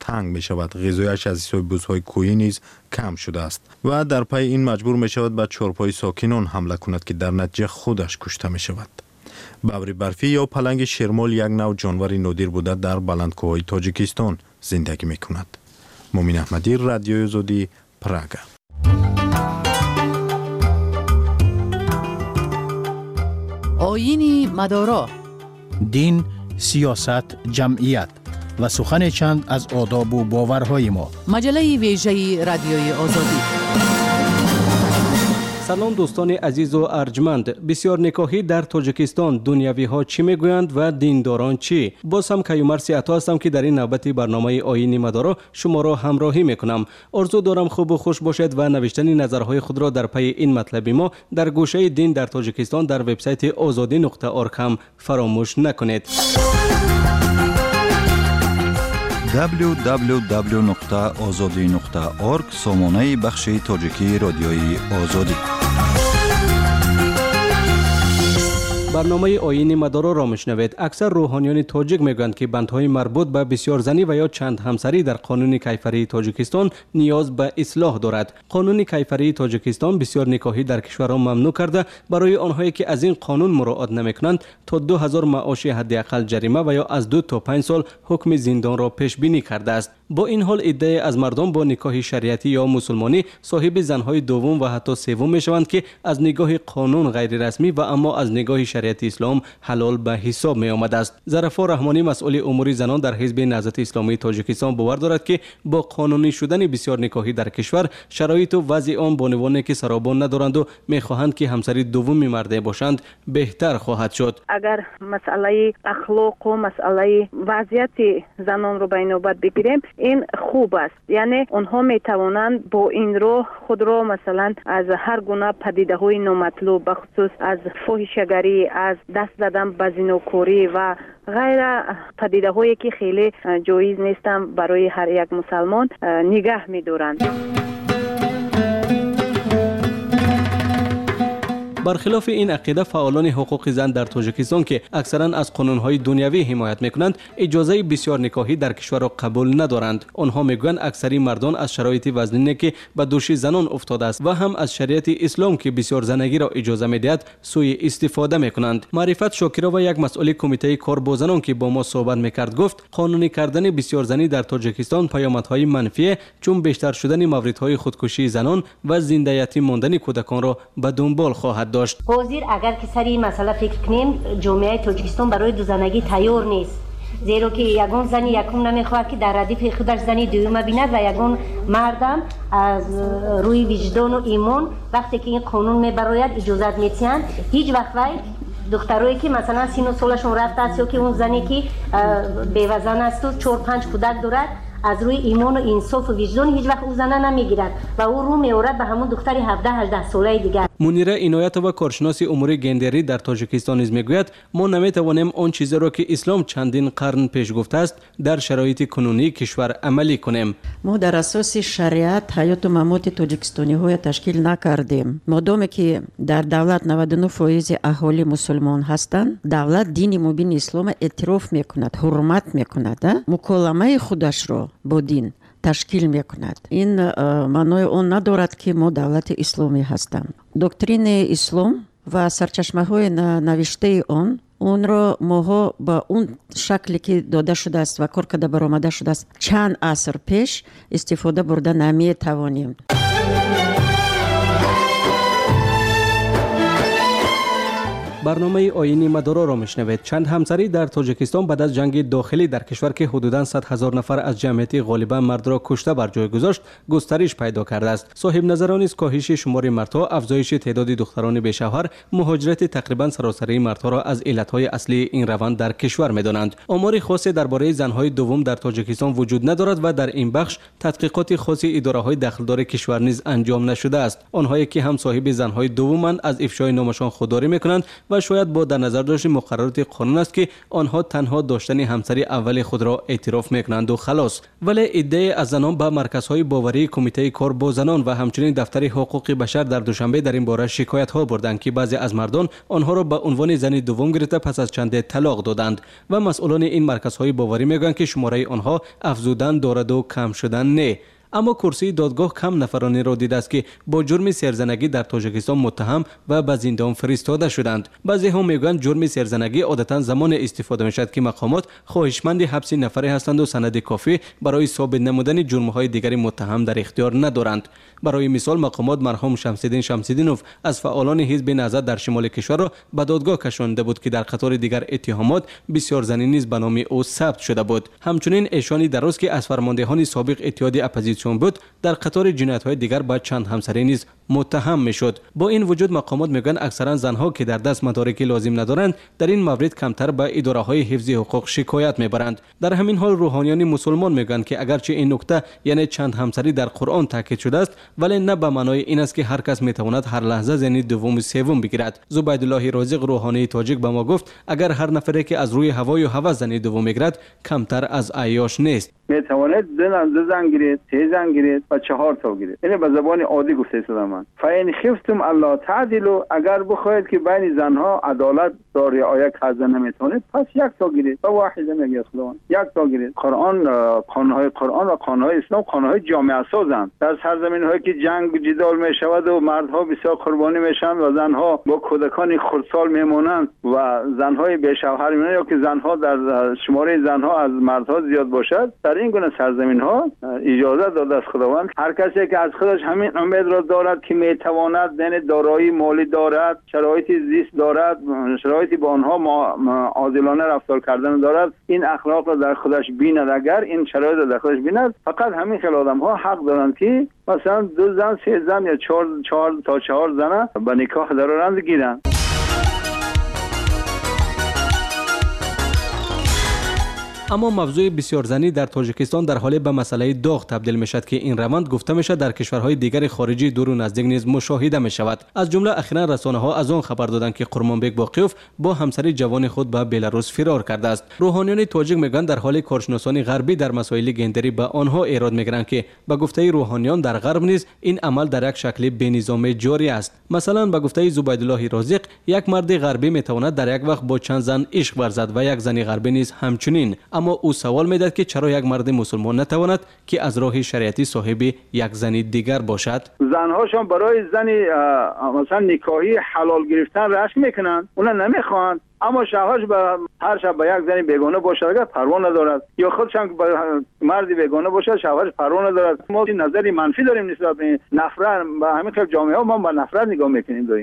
تنگ می شود. غذایش از سویبوس‌های کوهی نیز کم شده است و در پی این مجبور می شود به چرپای ساکنان حمله کند که در نتیجه خودش کشته می شود. ببر برفی یا پلنگ شرمال یک نوع جانور نادر بوده در بلندکوه‌های تاجیکستان زندگی می کند. مومن احمدی، رادیوی آزادی، پراگ. آیین مدارا، دین، سیاست، جمعیت و سخن چند از آداب و باورهای ما. مجله ویژه رادیوی آزادی. سلام دوستان عزیز و ارجمند. بسیار نکاحی در تاجیکستان، دنیوی ها چی میگویند و دینداران چی؟ باز هم کیومرثی عطا هستم که در این نوبت برنامه آیین مدارا شما را همراهی میکنم. آرزو دارم خوب و خوش باشید و نوشتن نظرهای خود را در پی این مطلب ما در گوشه دین در تاجیکستان در وبسایت azadi.org هم فراموش نکنید. www.azadi.org سامانه بخش تاجیکی رادیوی آزادی. برنامه آیین مدارا را میشنوید. اکثر روحانیان تاجیک میگویند که بندهای مربوط به بسیار زنی و یا چند همسری در قانون کیفری تاجیکستان نیاز به اصلاح دارد. قانون کیفری تاجیکستان بسیار نکاحی در کشور را ممنوع کرده. برای آنهایی که از این قانون مراعات نمیکنند تا 2000 معاش حداقل جریمه و یا از 2 تا 5 سال حکم زندان را پیش بینی کرده است. با این حال عده از مردم با نکاح شریعتی یا مسلمانی صاحب زنهای دوم و حتی سوم میشوند که از نگاه قانون غیر رسمی و اما از نگاه شریعت اسلام حلال به حساب می آمده است. ظرفا رحمانی مسئول امور زنان در حزب نهضت اسلامی تاجیکستان باور دارد که با قانونی شدن بسیار نکاحی در کشور شرایط و وضع آن بانوانی که سرابان ندارند و میخواهند که همسری دومی مرده باشند بهتر خواهد شد. اگر مسئله اخلاق و مسئله وضعیت زنان رو به نوبت بگیریم، این خوب است. یعنی آنها می توانند با این راه خود را مثلا از هر گونه پدیده‌های نامطلوب به خصوص از فاحشه‌گری، از دست زدن به زناکاری و غیر پدیده‌هایی که خیلی جایز نیستند برای هر یک مسلمان نگاه می‌دارند. برخلاف این عقیده فعالان حقوق زن در تاجیکستان که اکثرا از قانون‌های دنیوی حمایت می‌کنند اجازه بسیار نکاحی در کشور را قبول ندارند. آنها میگویند اکثری مردان از شرایط وضعی که به دوش زنان افتاده است و هم از شریعت اسلام که بسیار زنگی را اجازه می‌دهد سوء استفاده می‌کنند. معرفت شاکرا و یک مسئول کمیته کار با زنان که با ما صحبت می‌کرد گفت قانونی کردن بسیار زنی در تاجیکستان پیامدهای منفی چون بیشتر شدن موردهای خودکشی زنان و زنده یتیم ماندن کودکان را به دنبال خواهد داشت. حاضر اگر که سر این مسئله فکر کنیم، جامعه تاجیکستان برای دو زنگی تیار نیست، زیرا که یگان زنی یکم نمیخواهد که در ردیف خودش زنی دوم بیند و یگان مردم از روی وجدان و ایمان وقتی که این قانون میبراید اجازت میتیند هیچ وقت دخترایی که مثلا سین و سالشون رفته است یا که اون زنی که بیوزن است و 4-5 کودک دارد از روی ایمان و انصاف و وجدان هیچ وقت او زنه نمیگیرد و او رو میورد به همون دختری 17-18 ساله دیگر. منیره عنایت و کارشناس امور گندری در تاجیکستان نیز میگوید ما نمیتوانیم آن چیزی را که اسلام چندین قرن پیش گفته است در شرایط کنونی کشور عملی کنیم. ما در اساس شریعت حیات و ممات تاجیکستانی های تشکیل نکردیم. مادامی که در دولت 99% اهالی مسلمان هستند، دولت دین مبین اسلام اعتراف میکند، حرمت میکند، مکالمه خودش را با دین تشکیل میکند. این معنای اون ندارد که ما دولت اسلامی هستیم. دکترین اسلام و سرچشمه های نوشته اون را ماها با اون شکلی که داده شده است و کار کرده برآمده شده است چند عصر پیش استفاده برده نمی توانیم. برنامه آیین مدارا را میشنوید. چند همسری در تاجیکستان بعد از جنگ داخلی در کشور که حدوداً 100,000 نفر از جمعیت غالبا مرد را کشته بر جای گذاشت گسترش پیدا کرده است. صاحب نظران است کاهش شمار مردها، افزایش تعداد دختران بی‌شوهر، مهاجرت تقریبا سراسری مردها را از علتهای اصلی این روند در کشور می‌دانند. آمار خاصی درباره زنهای دوم در تاجیکستان وجود ندارد و در این بخش تحقیقات خاصی اداره‌های داخلدار کشور نیز انجام نشده است. آنهایی که هم صاحب زنهای دومند از افشای نامشان خودداری می‌کنند و شاید با در نظر داشت مقررات قانون است که آنها تنها داشتن همسری اول خود را اعتراف میکنند و خلاص. ولی ایده از زنان به مرکزهای باوری کمیته کار با زنان و همچنین دفتر حقوق بشر در دوشنبه در این باره شکایت ها بردند که بعضی از مردان آنها را به عنوان زن دوم گرفته پس از چند طلاق دادند و مسئولان این مرکزهای باوری میگویند که شماره آنها افزودن دارد و کم شدن نه. اما کرسی دادگاه کم نفرانی را دیده است که با جرم سرزنگی در تاجیکستان متهم و به زندان فرستاده شدند. بعضی ها میگویند جرم سرزنگی عادتا زمان استفاده میشد که مقامات خواهشمند حبس نفری هستند و سند کافی برای ثابت نمودن جرم‌های دیگری متهم در اختیار ندارند. برای مثال مقامات مرحوم شمس‌الدین شمس‌الدینوف از فعالان حزب نهضت در شمال کشور را به دادگاه کشانده بود که در قطار دیگر اتهامات بسیار زنی نیز به نام او ثبت شده بود. همچنین ایشانی دراز که از فرماندهان سابق اتحاد اپوزیسیون بود در قطار جنایت‌های دیگر با چند همسری نیز متهم میشد. با این وجود مقامات میگن اکثرا زنها که در دست مدارک لازم ندارند در این مورد کمتر به اداره‌های حفظ حقوق شکایت میبرند. در همین حال روحانیان مسلمان میگن که اگرچه این نکته یعنی چند همسری در قرآن تاکید شده است ولی نه به معنای این است که هر کس میتواند هر لحظه زنی دوم و سوم بگیرد. زبیدالله رازق روحانی تاجیک به ما گفت اگر هر نفری که از روی هوای و هوس زنی دوم میگیرد کمتر از عیاش نیست. میتواند زن گیرید، 3 زن گیرید و 4 تا گیرید. اینه به زبان عادی گفته شده من. فاین خفتم الله تعدلوا، اگر بخواید که بین زنها عدالت را رعایت کردن نمیتونید پس 1 تا گیرید. و واحده میگه خداوند 1 تا گیرید. قانونهای قرآن و قانونهای اسلام قانونهای جامعه سازند. در سرزمین‌هایی که جنگ و جدال میشود و مردها بسیار قربانی میشن و زنها با کودکان خردسال میمونند و زنهای بی شوهر میمونند یا که زنها در شماره زنها از مردها زیاد باشد، در این گونه سرزمین‌ها اجازه داده است خداوند هر کسی که از خودش همین امید را دارد که میتواند یعنی دارایی مالی دارد، شرایط زیست دارد، شرایطی با آنها عادلانه رفتار کردن دارد، این اخلاق را در خودش بیند. اگر این شرایط را در خودش بیند فقط همین خیل آدم‌ها حق دارند که مثلا 2 زن 3 زن یا 4 تا 4 زن به نکاح درآورند گیرند. اما موضوع بسیار زنی در تاجیکستان در حال به مسئله داغ تبدیل می شد که این روند گفته می شد در کشورهای دیگر خارجی دور و نزدیک نیز مشاهده می شود. از جمله اخیرا رسانه ها از آن خبر دادند که قرمانبک باقیوف با همسر جوان خود به بلاروس فرار کرده است. روحانیان تاجیک میگن در حال کارشناسان غربی در مسائل گندری به آنها ایراد میگیرند که به گفته روحانیان در غرب نیز این عمل در یک شکل بینظام جاری است. مثلا به گفته زبیدالله رازق یک مرد غربی میتواند در یک وقت با چند زن عشق ورزد و یک زن غربی نیز همچنین. اما او سوال می‌دهد که چرا یک مرد مسلمان نتواند که از راه شریعتی صاحب یک زن دیگر باشد؟ زنهاشون برای زنی مثلا نکاحی حلال گرفتن رشک میکنن، اونا نمیخوان، اما شوهرش به هر شب با یک زن بیگانه باشد اگر پروا ندارد یا خودش هم با مردی بیگانه باشد شوهرش پروا ندارد. ما نظری منفی داریم نسبت به نفرت، به همین خیلی جامعه ها ما با نفرت نگاه میکنیم داریم.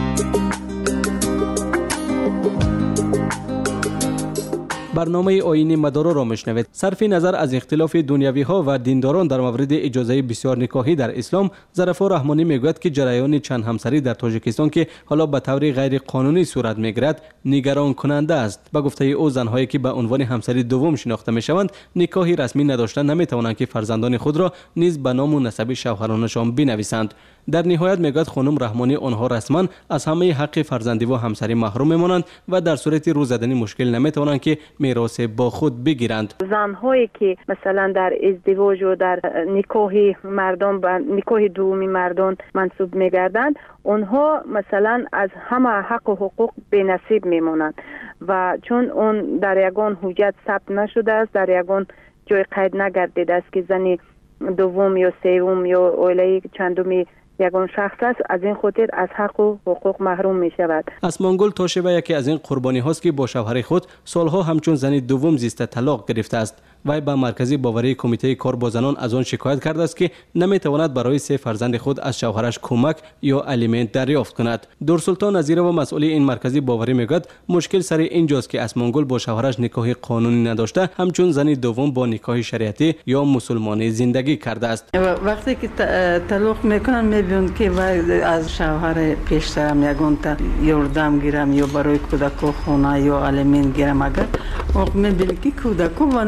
برنامه آیین مدارا را میشنوید. صرف نظر از اختلاف دنیوی ها و دینداران در مورد اجازه بسیار نکاحی در اسلام، ظرفا رحمانی میگوید که جریان چند همسری در تاجیکستان که حالا به طور غیر قانونی صورت میگیرد نگران کننده است. به گفته او زنهایی که به عنوان همسری دوم شناخته میشوند نکاحی رسمی نداشتن نمیتوانند که فرزندان خود را نیز به نام و نسب شوهرانشان بنویسند. در نهایت میگوید خانم رحمانی آنها رسما از همه حق فرزندی و همسری محروم میمانند و در صورت رو زدن مشکل نمیتوانند که میراث با خود بگیرند. زنهایی که مثلا در ازدواج و در نکاح مردان به نکاح دومی مردان منسوب میگردند، اونها مثلا از همه حق و حقوق بی‌نصیب میمونند و چون اون در یگان حجت ثبت نشده است، در یگان جای قید نگردیده است که زنی دوم یا سوم یا اولی چندمی یگان شخص است، از این خاطر از حق و حقوق محروم می شود. اسمانگل تاشبه یکی از این قربانی هاست که با شوهر خود سالها همچون زنی دوم زیسته طلاق گرفته است. وی به مرکزی باوری کمیته کار با زنان از آن شکایت کرده است که نمیتواند برای 3 فرزند خود از شوهرش کمک یا الیمنت دریافت کند. دورسلطان نظیر و مسئول این مرکزی باوری میگوید مشکل سر اینجاست که اسمانگل با شوهرش نکاح قانونی نداشته، همچون زنی دوم با نکاح شریعتی یا مسلمانی زندگی کرده است. وقتی که طلاق میکنن میبینن که از شوهر پیشترم یگان تا یردم گیرم یا برای کودک خونه یا الیمنت گیرم، اگر میبینن که کودک و نام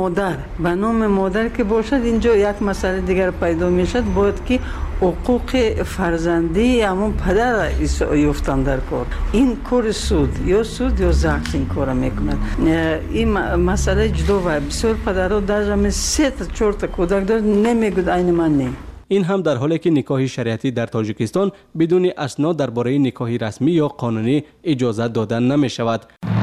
مادر به نام مادر که باشد، اینجا یک مسئله دیگر پیدا میشد، باید که حقوق فرزندی همون پدر یفتن در کار. این کار سود یا زخص این کار میکنند. این مسئله جدا و بسیار پدرها در جمع 3 تا 4 تا کودک دارد، نمیگوید این من نه. این هم در حالی که نکاح شریعتی در تاجیکستان بدون اسناد درباره نکاح رسمی یا قانونی اجازه دادن نمی شود.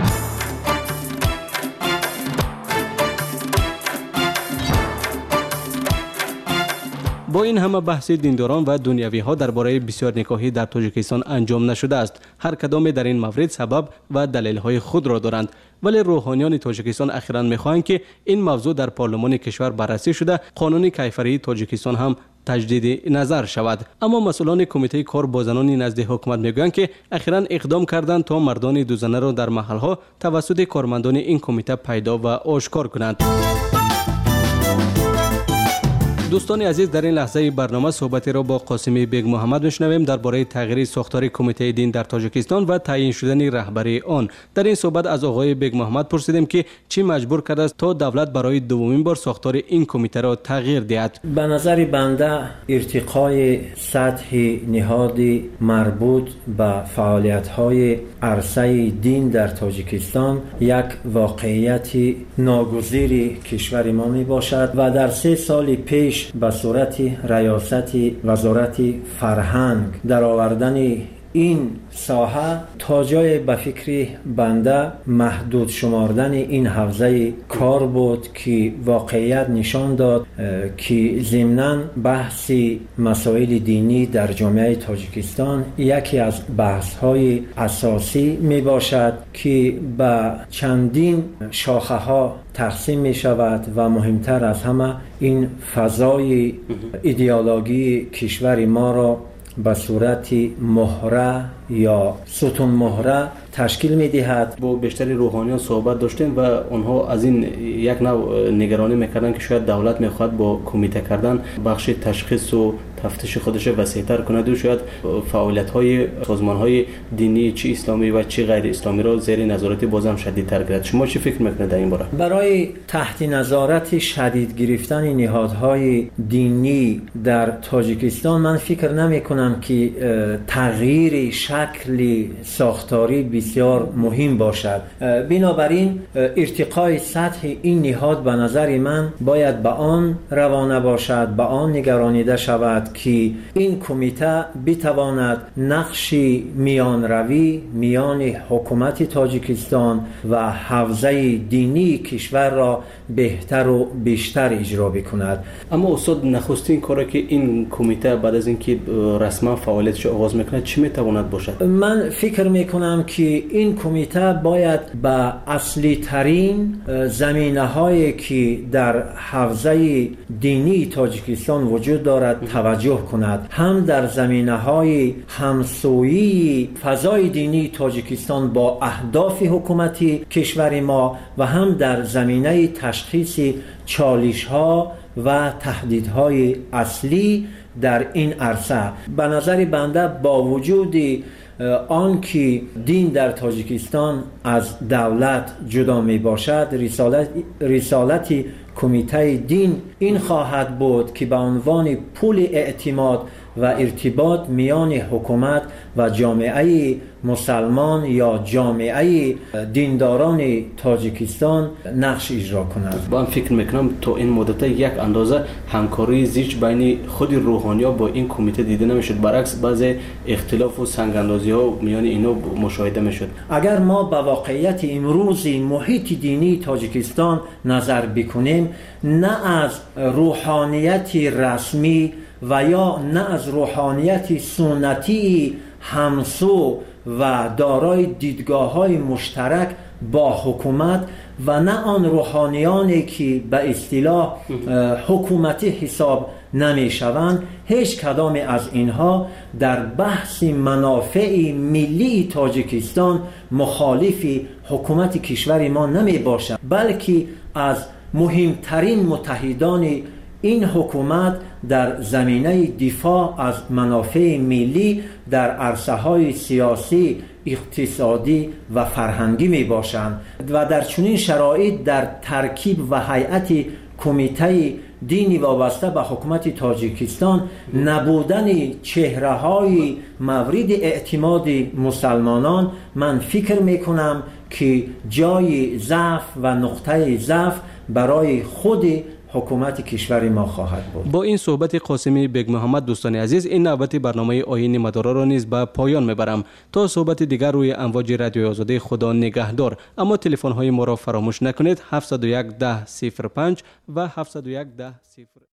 با این همه بحث دینداران و دنیوی ها درباره بسیار نکاحی در تاجیکستان انجام نشده است. هر کدام در این مورد سبب و دلیل های خود را دارند، ولی روحانیان تاجیکستان اخیراً می‌خواهند که این موضوع در پارلمان کشور بررسی شده قانون کیفری تاجیکستان هم تجدید نظر شود. اما مسئولان کمیته کار با زنان نزد حکومت میگویند که اخیراً اقدام کردند تا مردان دو زنه را در محل‌ها توسط کارمندان این کمیته پیدا و آشکار کنند. دوستان عزیز، در این لحظه برنامه صحبتی را با قاسمی بیگ محمد میشنویم درباره تغییر ساختار کمیته دین در تاجیکستان و تعیین شدن رهبری آن. در این صحبت از آقای بیگ محمد پرسیدیم که چی مجبور کرده است تا دولت برای دومین بار ساختار این کمیته را تغییر دهد. به نظر بنده ارتقای سطح نهادی مربوط به فعالیت‌های عرصه دین در تاجیکستان یک واقعیت ناگزیر کشور ما می باشد و در 3 سال پیش به صورت ریاست وزارت فرهنگ در آوردن این ساحه تا جای به فکر بنده محدود شماردن این حوزه کار بود که واقعیت نشان داد که ضمناً بحث مسائل دینی در جامعه تاجیکستان یکی از بحث‌های اساسی می باشد که به چندین شاخه ها تقسیم می شود و مهمتر از همه این فضای ایدئولوژی کشور ما را به صورت مهره یا ستون مهره تشکیل می دهد. با بیشتری روحانیان صحبت داشتیم و آنها از این یک نوع نگرانی میکردن که شاید دولت میخواد با کمیته کردن بخش تشخیص و تفتیش خودش وسیع‌تر کند و شاید فعالیت‌های سازمان‌های دینی چه اسلامی و چه غیر اسلامی را زیر نظارت بازم شدیدتر گیرد. شما چی فکر میکنید در این باره؟ برای تحت نظارت شدید گرفتن نهادهای دینی در تاجیکستان من فکر نمی‌کنم که تغییر شکل ساختاری بسیار مهم باشد. بنابراین ارتقای سطح این نهاد به نظر من باید به آن روانه باشد، به آن نگرانیده شود که این کمیته بتواند نقش میان روی میان حکومت تاجیکستان و حوزه دینی کشور را بهتر و بیشتر اجرا بکند. اما استاد، نخستین کاری که این کمیته بعد از اینکه رسما فعالیتش آغاز میکنه چی میتواند باشد؟ من فکر میکنم که این کمیته باید به اصلی ترین زمینه هایی که در حوزه دینی تاجیکستان وجود دارد توجه کند، هم در زمینه های همسویی فضای دینی تاجیکستان با اهداف حکومتی کشور ما و هم در زمینه تشخیص چالش ها و تهدیدهای اصلی در این عرصه. به نظر بنده با وجود آن که دین در تاجیکستان از دولت جدا می باشد، رسالت کمیته دین این خواهد بود که به عنوان پل اعتماد و ارتباط میان حکومت و جامعه مسلمان یا جامعه دینداران تاجیکستان نقش اجرا کند. با هم فکر میکنم تا این مدت یک اندازه همکاری زیچ بین خود روحانی‌ها با این کمیته دیده نمیشد، برعکس بعضی اختلاف و سنگ اندازی ها میان اینا مشاهده میشد. اگر ما به واقعیت امروز محیط دینی تاجیکستان نظر بکنیم، نه از روحانیت رسمی و یا نه از روحانیت سنتی همسو و دارای دیدگاه‌های مشترک با حکومت و نه آن روحانیانی که به اصطلاح حکومتی حساب نمی‌شوند، هیچ کدام از اینها در بحث منافع ملی تاجیکستان مخالف حکومت کشور ما نمی باشند، بلکه از مهمترین متحدان این حکومت در زمینه دفاع از منافع ملی در عرصه‌های سیاسی، اقتصادی و فرهنگی می باشند و در چنین شرایط در ترکیب و هیئت کمیته دینی وابسته به حکومت تاجیکستان نبودن چهره‌های مورد اعتماد مسلمانان، من فکر میکنم که جای ضعف و نقطه ضعف برای خود حکومت کشور ما خواهد بود. با این صحبت قاسمی بیگ محمد دوستان عزیز، این نوبت برنامه آیین مدارا را نیز به پایان میبرم. تا صحبت دیگر روی امواج رادیوی آزادی، خدا نگهدار. اما تلفن های ما را فراموش نکنید: 701 10 05 و 701 10 0.